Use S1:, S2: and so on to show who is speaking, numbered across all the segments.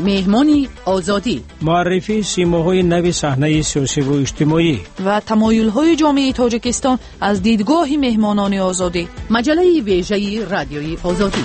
S1: مهمانی آزادی،
S2: معرفی سیماهای نو صحنه سیاسی و اجتماعی
S3: و تمایل‌های جامعه تاجیکستان از دیدگاه مهمانان آزادی.
S1: مجله ویژه رادیوی آزادی.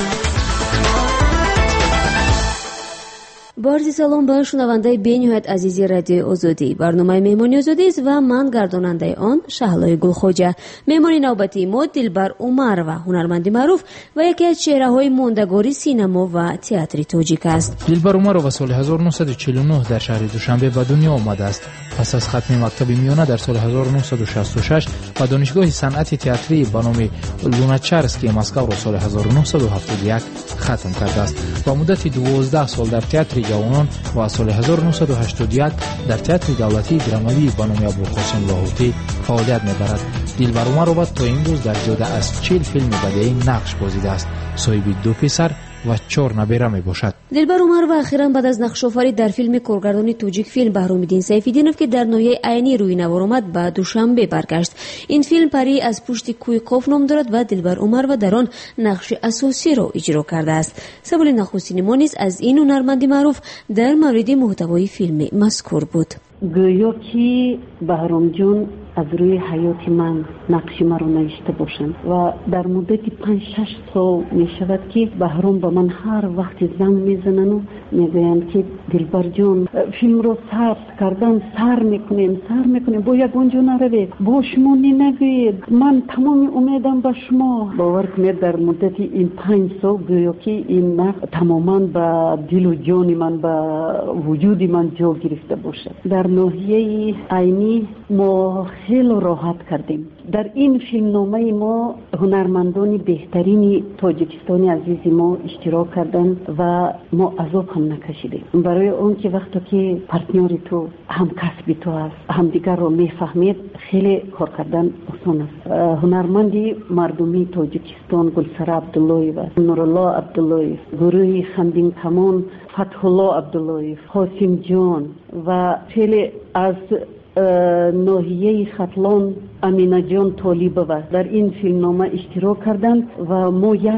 S4: بارزی سلام به شنونده بین‌نهایت عزیزی رادیو آزادی. برنامه مهمانی آزادی است و من گرداننده آن شهلای گلخوجه. مهمانی نوبتی ما دلبر عمر و هنرمندی معروف و یکی از چهره‌های ماندگاری سینما و تئاتر تاجیک است.
S5: دلبر عمر سال 1949 در شهر دوشنبه به دنیا آمده است. پس از ختم مکتب میانه در سال 1966 و دانشگاه صنعت تئاتری به نام لوناچارسکی مسکو را سال 1971 ختم کرده است. با مدت 12 سال در تئاتر جوانان و سال 1981 در تئاتر دولتی درامایی به نام ابوالقاسم لاهوتی فعالیت می‌برد. دلبر عمر تا امروز در زیاده از 40 فیلم بدیعی نقش بازیده است. صاحب 2 پسر و 4 نبیره می باشد.
S4: دلبر عمر و اخیراً بعد از نقش‌آفرینی در فیلم کارگردانی توجیک فیلم بهرام‌الدین سیف‌الدینوف که در ناحیه عینی روی نوار آمد به دوشنبه برگشت. این فیلم پری از پشت کوی قاف نام دارد و دلبر عمر و در آن نقش اساسی را اجرا کرده است. سوال نخستین ما نیز از این هنرمند معروف در مورد محتوای فیلم مذکور بود.
S6: گویا که بهرام جان از روی حیات من نقش مرا نوشته باشند و در مدت 5-6 سال می شود که بهرام به من هر وقت زنگ میزنند و میگویند که دلبر جان فیلم رو سر میکنیم با یگانجا نروید، با شما نگویید، من تمام امیدم به شما. باور کنید در مدت این 5 سال گویا که این نقش تماما به دل و جان من، به وجود من جا گرفته باشد. در ناحیه عینی ما خیلی راحت کردیم. در این فیلمنامه ما هنرمندان بهترین تاجیکستانی عزیز ما اشتراک کردن و ما عذاب هم نکشیدیم. برای اون که وقتی که پارتنر تو هم کسب تو است، هم دیگر رو میفهمید، خیلی کار کردن آسان است. هنرمندی مردمی تاجیکستان گلسره عبداللهی و نورالله عبداللهی، گروه خندین کمان فتح الله عبداللهی، حاسم جان و خیلی از ناحیه ختلان امینه جان طالبه در این فیلمنامه اشتراک کردند و ما یک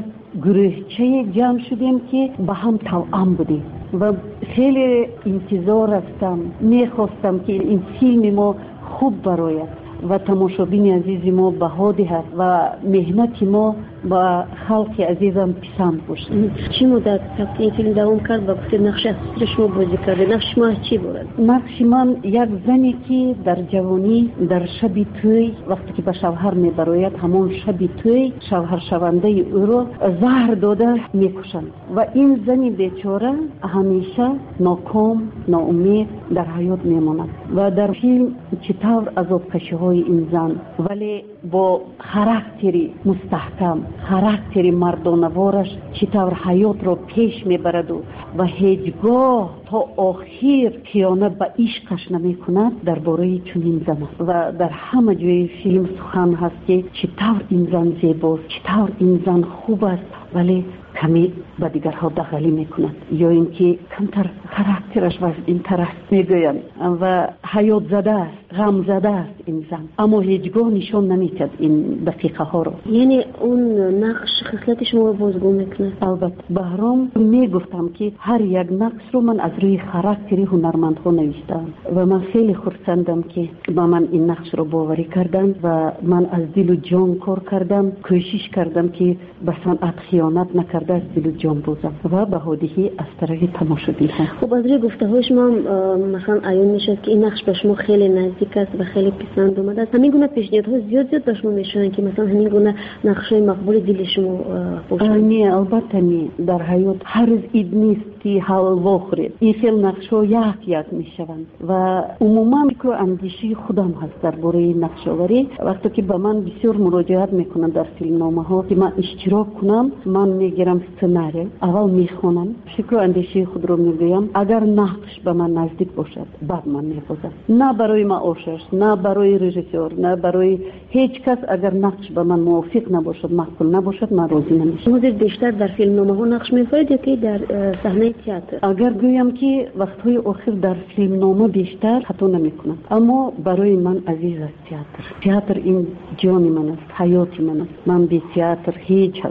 S6: گروهچه جمع شدیم که با هم توأم بودیم و خیلی انتظار هستم، میخواستم که این فیلم ما خوب براید و تماشابین عزیز ما بها دهد و مهنت ما با خلق عزیزم پسند باشد.
S4: چی مدت این فیلم دوام کرد و گفتید نقش اصلی شما بازی کرده؟ نقش ما چی بود؟
S6: نقش من یک زنی که در جوانی در شب توی وقتی که به شوهر میبراید، همون شب توی شوهر شونده او را زهر داده میکشند و این زنی بیچاره همیشه ناکام، ناامید در حیات میماند و در فیلم چطور عذاب کشی های این زن ولی با خاراکتری مستحکم، خاراکتری مردانوارش چطور حیات را پیش میبرد و هیچگاه تا آخر خیانت به عشقش نمی کند. درباره چنین زن و در همه جای فیلم سخن هست که چطور این زن زیباست، چطور این زن خوب است ولی کمی با دیگرها دخیلی میکنند یا اینکه کمتر خاراکترش و این طرح میگویند و حیات زده است، غم زده است این زن، اما هیچگاه نشان نمیدهد این دقیقه ها رو.
S4: یعنی اون نقش خصلت شما رو بازگو میکنه؟
S6: البته بهرام میگفتم که هر یک نقش رو من از روی خاراکتری هنرمندها نوشتم و من خیلی خرسندم که با من این نقش رو باوری کردن و من از دل و جان کار کردم، کوشش کردم که به صنعت خیانت نکرده از دل و جان بازم و به هدیه از طرف تماشابین ها.
S4: خب از روی گفته های شما مثلا عیان میشد که این نقش به شما خیلی نزدیک است و خیلی پسند اومده است. همین گونه پیشنهادها زیاد به شما میشن که مثلا همین گونه نقشای مقبول دل شما باشن؟
S6: نه البته نه، در حیات هر روز عید نیست که حلوا خورید. این خیلی نقش‌ها یک میشوند و عموما فکر و اندیشه خودم هست درباره نقش‌آوری. وقتی که به من بسیار مراجعت میکنن در فیلمنامه‌ها که من اشتراک کنم، من میگیرم سناریو، اول میخونم، فکر و اندیشه خود رو میگویم. اگر نقش به من نزدیک باشد بعد من میبازم، نه برای معاشش، نه برای رژیسور، نه برای هیچ کس. اگر نقش به من موافق نباشد، معقول نباشد، من راضی نمیشم.
S4: شما بیشتر در فیلمنامه‌ها نقش می‌آفرید یا که در صحنه تئاتر؟
S6: اگر گویم که وقت‌های آخر در فیلمنامه بیشتر حتی نمی‌کنم، اما برای من عزیز است تئاتر. تئاتر این جان من است، حیات من است. من بی تئاتر هیچ هستم.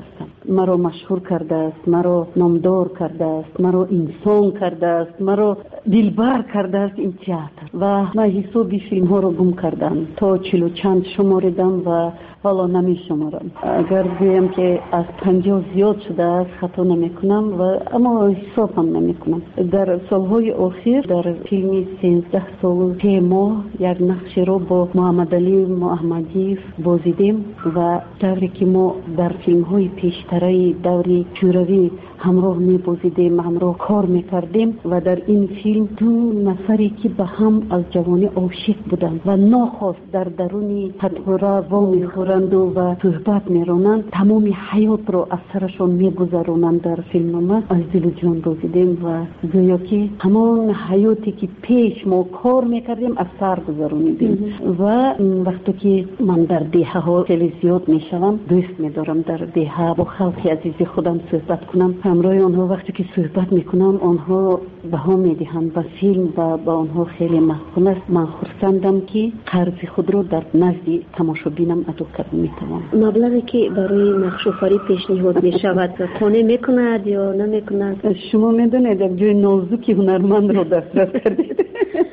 S6: مرا مشهور کرده است، مرا نامدار کرده است، مرا انسان کرده است، مرا دلبر کرده است این تئاتر. و من حساب فیلم ها رو گم کردم تا 40 چند شماردم و حالا نمی شمارم. اگر بگویم که از 50 زیاد شده است خطا نمی کنم و اما حساب هم نمی کنم. در سالهای اخیر در فیلم 13 سال 3 ماه یک نقش رو با محمد علی محمدی بازیدیم و دوری که ما در فیلم های پیشتری دوری شوروی همراه می بازیدیم، همراه کار می کردیم و در این فیلم 2 نفری که به هم از جوانی عاشق بودند و ناخواست در درون پتوره وامی خورند و صحبت می رانند، تمام حیات رو از سرشون می گذرانند. در فیلم نامه از دل و جان بازیدیم و گویا که همان حیاتی که پیش ما کار می کردیم از سر گذرانیدیم. و وقتی که من در دهه ها خیلی زیاد می شوم، دوست می دارم در دهه با خلق عزیز خودم صحبت کنم. همراه آنها وقتی که صحبت می کنم آنها بها می دهند و فیلم و با آنها خیلی محکوم است. من خرسندم که قرض خود رو در نزد تماشابینم ادا کرده می توانم.
S4: مبلغی که برای نقش‌آفرینی پیشنهاد می شود قانع می کند یا نمی کند؟
S6: شما می دانید یک جای نازکی هنرمند رو دسترس کردید.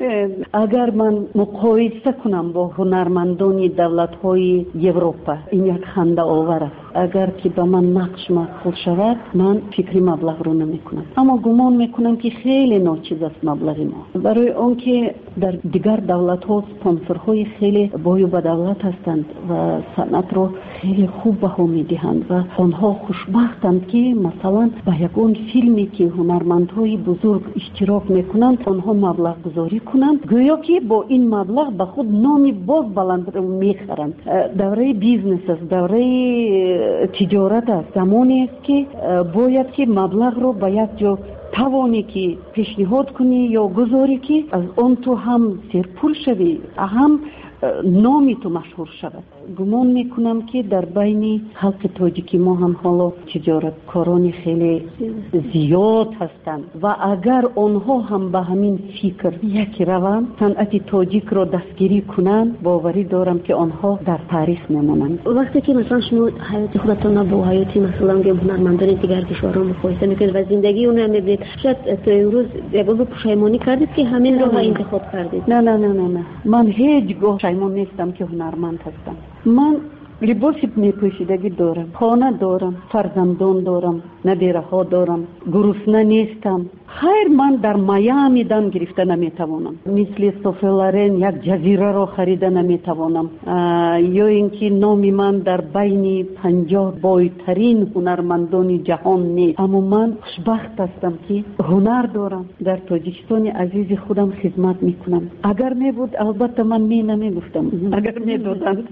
S6: اگر من مقایسه کنم با هنرمندان دولت‌های اروپا این یک خنده آور است. اگر که به من نقش معقول شود من فکری مبلغ رو نمی کنم، اما گمان می کنم که خیلی ناچیز است مبلغ ما. برای آن که در دیگر دولت‌ها سپانسرهای خیلی بای با دولت هستند و صنعت رو خیلی خوب بها می دهند و آنها خوشبختند که مثلا با یگان فیلمی که هنرمندهای بزرگ اشتراک می کنند آنها مبلغ گذاری کنند، گویا که با این مبلغ به خود نامی باز بلند می خرند. دوره بیزنس است، دوره تجارت است. زمانی است که باید که مبلغ رو به یک جا توانی که پیشنهاد کنی یا گذاری که از آن تو هم سرپول شوی، هم نامی تو مشهور شود. گمان میکنم که در بین خلق تاجیکی ما هم حالا تجارتکاران خیلی زیاد هستند و اگر آنها هم به همین فکر یکی روند صنعت تاجیک را دستگیری کنند، باوری دارم که آنها در تاریخ میمانند.
S4: وقتی که مثلا شما حیات خودتان با حیات مثلا هنرمندان دیگر کشورها مقایسه میکنید و زندگی اونها میبینید، شاید تا امروز یک بار پشیمانی کردید که همین را انتخاب کردید؟
S6: نه من هیچگاه پشیمان نیستم که هنرمند هستم. من لباس میپوشیدگی دارم، خانه دارم، فرزندان دارم، ندیره ها دارم، گرسنه نیستم. خیر من در میامی دم گرفته نمیتوانم، مثل سوفلارن یک جزیره را خریده نمیتوانم، یا اینکه نامی من در بین 50 بایترین هنرمندان جهان نیست. اما من خوشبخت هستم که هنر دارم، در تاجیکستان عزیز خودم خدمت میکنم. اگر میبود البته من نمیگفتم، اگر میدادند.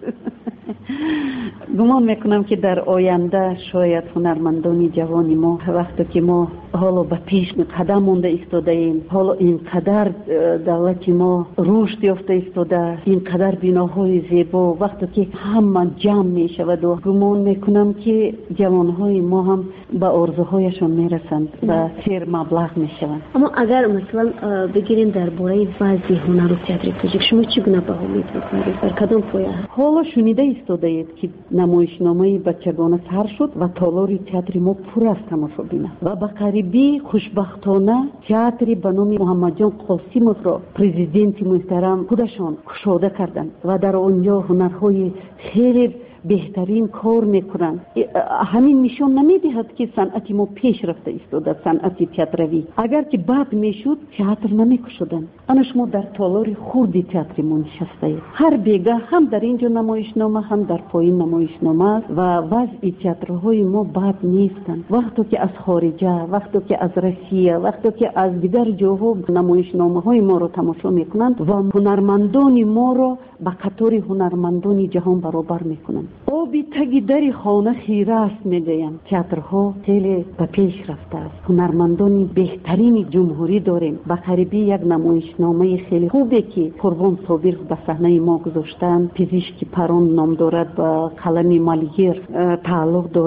S6: گمان میکنم که در آینده شاید هنرمندان جوانی ما وقتی که ما حالا به پیش قدم مونده ایستاده ایم، حالا اینقدر دولت ما رشد یافته ایستاده، اینقدر بناهای زیبا، وقتی که همه جمع میشود و گمان میکنم که جوانهای ما هم به آرزوهایشان میرسند و سیر مبلغ میشوند.
S4: اما اگر مثلا بگیریم درباره وضع هنر و تئاتر تاجیک، شما چگونه بها می‌کنید؟ در کدام پایه؟
S6: حالا شنیده ایستاده اید که نمایشنامه بچگانه سر شد و تالار تئاتر ما پر از تماشابین و به قریبی خوشبختانه تئاتر به نام محمد جان قاسموف را پرزیدنت محترم خودشان گشوده کردند و در آنجا هنرهای خیلی بهترین کار میکنند. همین نشان نمیدهد که صنعت ما پیش رفته ایستاده، صنعت تئاتروی. اگر که بد میشد تئاتر نمیکشودند. انا شما در تالار خردی تئاتر ما نشسته اید، هر بیگاه هم در اینجا نمایشنامه هم در پایین نمایشنامه و وضع تئاترهای ما بد نیستند. وقتی که از خارجه، وقتی که از روسیه، وقتی که از دیگر جاها نمایشنامه های ما رو تماشا میکنند و هنرمندان ما رو با قطار هنرمندان جهان برابر میکنند. آبی تگی در خانه خیره است میگویم. تئاترها خیلی به پیش رفته است. هنرمندان بهترین جمهوری داریم. به قریبی یک نمایشنامه خیلی خوبه که قربان صابر به صحنه ما گذاشتن، پزشک پران نام دارد، با قلم مالیر تعلق دارد.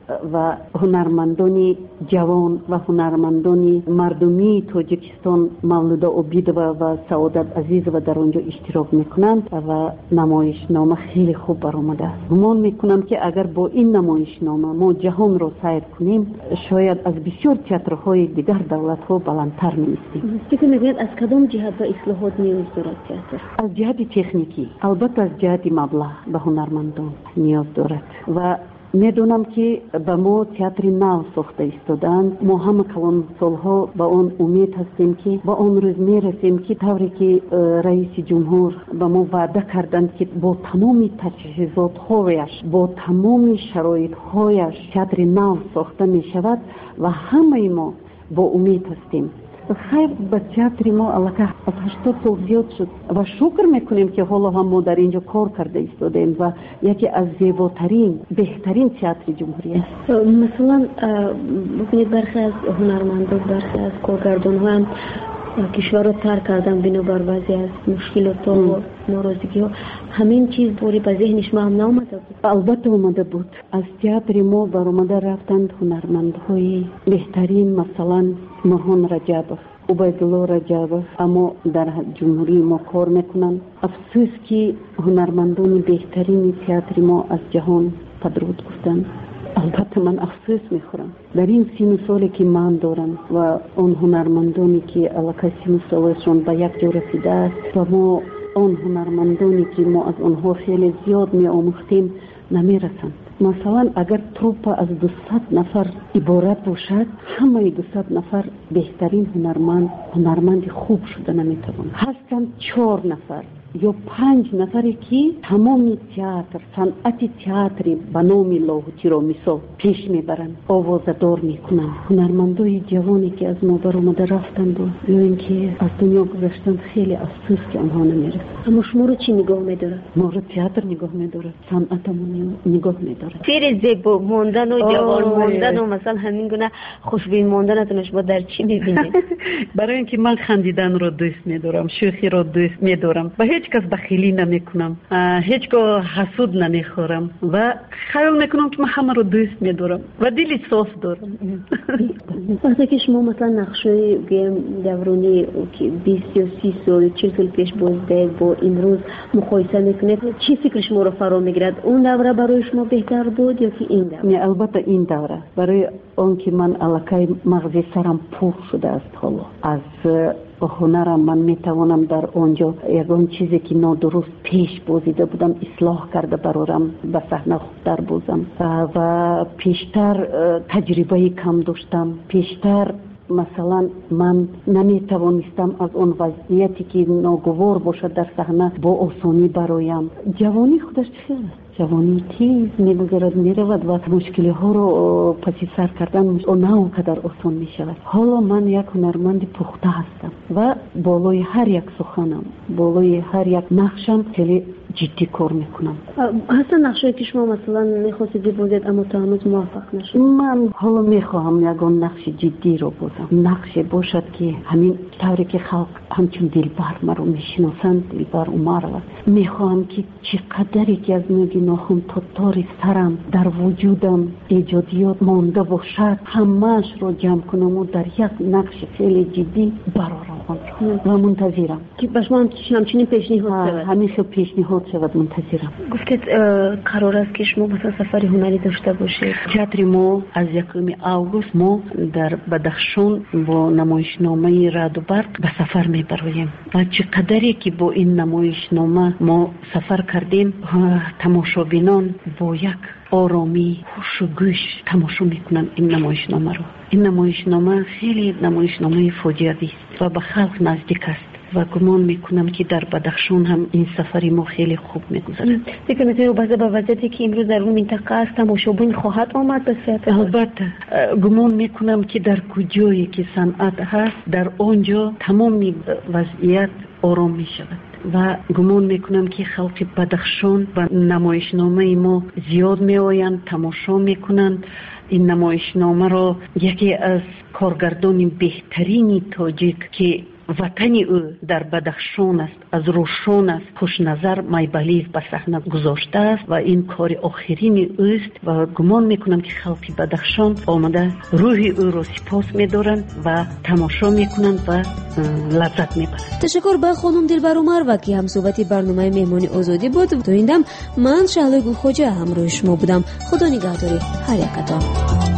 S6: و هنرمندان جوان و هنرمندان مردمی تاجیکستان مولودا عبیدова و سعادت عزیزова در اونجا اشتراک میکنند و نمایشنامه خیلی خوب برآمده است. گمان میکنم که اگر با این نمایشنامه ما جهان را سیر کنیم شاید از بسیار تئاترهای دیگر دولت‌ها بلندتر می‌ایستیم.
S4: فکر می‌کنید از کدام جهت به اصلاحات نیاز دارد تئاتر؟
S6: از جهت تکنیکی، البته از جهت مبلغ به هنرمندان نیاز دارد و میدونم که به ما تئاتر نو ساخته ایستادند. ما همه کلان سالها با اون امید هستیم که با اون روز میرسیم که طوری که رئیس جمهور به ما وعده کردند که با تمام تجهیزات‌هایش با تمام شرایط‌هایش تئاتر نو ساخته می شود و همه ما با امید هستیم. خیر به تئاتر ما علاقه از 80 سال زیاد شد و شکر میکنیم که حالا هم ما در اینجا کار کرده ایستادیم و یکی از زیباترین بهترین تئاتر جمهوری است.
S4: مثلا ببینید برخی از هنرمندان برخی از کارگردان‌ها هم کشور رو ترک کردن بنابر بعضی از مشکلات و ناراضگی ها. همین چیز دوری به ذهنش ما هم نامده بود؟
S6: البته اومده بود. از تئاتر ما برآمده رفتند هنرمندهای بهترین، مثلا مرهون رجبов، عبیدالله رجبов، اما در جمهوری ما کار میکنند. افسوس که هنرمندان بهترین تئاتر ما از جهان پدرود گفتند. البته من افسوس میخورم در این 30 سالی که من دارم و اون هنرمندانی که علاقه 30 سالشون به یک جا رسیده است و ما اون هنرمندانی که ما از اونها خیلی زیاد می آموختیم نمیرسند. مثلا اگر تروپ از 200 نفر عبارت باشد، همه 200 نفر بهترین هنرمند خوب شده نمیتوان. هستند 4 نفر یا 5 نفری که تمام تئاتر، صنعت تئاتر به نام لاهوتی را مثال پیش میبرند، آوازدار میکنند. هنرمندای جوانی که از ما برآمده رفتند و یا اینکه از دنیا گذشتند، خیلی افسوس که آنها نمیرسند.
S4: اما شما رو چی نگاه میدارد؟
S6: ما رو تئاتر نگاه میدارد، صنعتمون نگاه میدارد.
S4: فیر زیبا ماندن و جوان ماندن و مثلا همین گونه خوشبین ماندنتون شما در چی میبینید؟
S6: برای اینکه من خندیدن رو دوست میدارم، شوخی رو دوست میدارم، به هیچ کس بخیلی نمیکنم، هیچگاه حسود نمیخورم و خیال میکنم که من همه رو دوست میدارم و دلی صاف دارم.
S4: وقتی که شما مثلا نقشه دورانی که 20 یا 30 سال 40 سال پیش بازده با این روز مقایسه میکنید، چی فکر شما رو فرا میگیرد؟ اون دوره برای شما بهتر بود یا که این دوره؟
S6: البته این دوره، برای اون که من علاقه مغزی سرم پر شده است. حالا از هنرم من میتوانم در اونجا یگان چیزی که نادرست پیش بازیده بودم اصلاح کرده برارم به صحنه خوبتر بازم و پیشتر تجربه کم داشتم. پیشتر مثلا من نمیتوانستم از اون وضعیتی که ناگوار باشد در صحنه با آسانی برایم. جوانی خودش چیه؟ جوانی تیز میگذرد میرود و مشکلی ها رو پسی سر کردن نه اونقدر آسان میشود. حالا من یک هنرمند پخته هستم و بالای هر یک سخنم، بالای هر یک نقشم خیلی جدی کار میکنم.
S4: اصلا نقشی که شما مثلا میخواستید ببازید اما تا هنوز موفق نشد؟
S6: من حالا میخواهم یکان نقش جدی رو بازم، نقش باشد که همین طوری که خلق همچون دلبر مرا میشناسند، دلبر عمرova. میخواهم که چقدری که از نوگی ناخون تا تار سرم در وجودم ایجادیات مانده باشد همه‌اش رو جمع کنم و در یک نقش خیلی جدی برارم و منتظرم
S4: که به شما همچنین پیشنهاد شود.
S6: همین خیلی پیشنهاد شود، منتظرم.
S4: گفتید قرار است که شما مثلا سفر هنری داشته باشید.
S6: تئاتر ما از 1 آگوست ما در بدخشان با نمایشنامه رعد و برق به سفر میبریم و چقدری که با این نمایشنامه ما سفر کردیم، تماشابینان با یک آرامی خوش و گوش تماشا میکنن این نمایشنامه رو. این نمایشنامه خیلی نمایشنامه فوجیوی است و به خلق نزدیک است و گمان میکنم که در بدخشان هم این سفری ما خیلی خوب میگذرد.
S4: فکر میکنم با وضعیتی که امروز در اون منطقه است تماشابین خواهد آمد به تئاتر؟
S6: البته گمان میکنم که در کجایی که صنعت هست در آنجا تمام وضعیت آرام میشود و گمان میکنم که خلق بدخشان و نمایشنامه ما زیاد میآیند، تماشا میکنند. این نمایشنامه را یکی از کارگردان بهترین تاجیک که ватани ӯ дар Бадахшон аст, аз рӯшон аст. Хушназар Майбалиев ба саҳна гузоштааст ва ин кори охирини ӯст ва гумон мекунам ки халқи Бадахшон омада рӯҳи ӯро сипос медоранд ва тамошо мекунанд ва лаззат мебаранд.
S4: ташаккур ба хонум Дилбар Умарова ки ҳамсӯҳбати барномаи меҳмони озодӣ буд. то ин дам ман Шаҳлои Гулхоҷа ҳамроҳи шумо будам. худо нигаҳдори ҳар якатон.